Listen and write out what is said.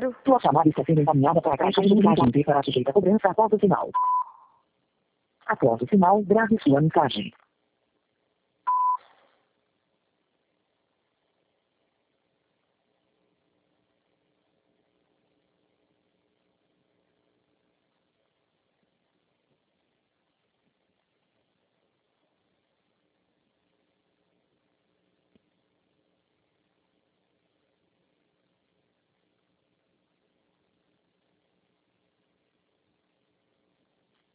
Claro. Sua chamada está sendo encaminhada para a caixa de mensagem e será sujeita a cobrança após o sinal. Após o sinal, grave sua mensagem.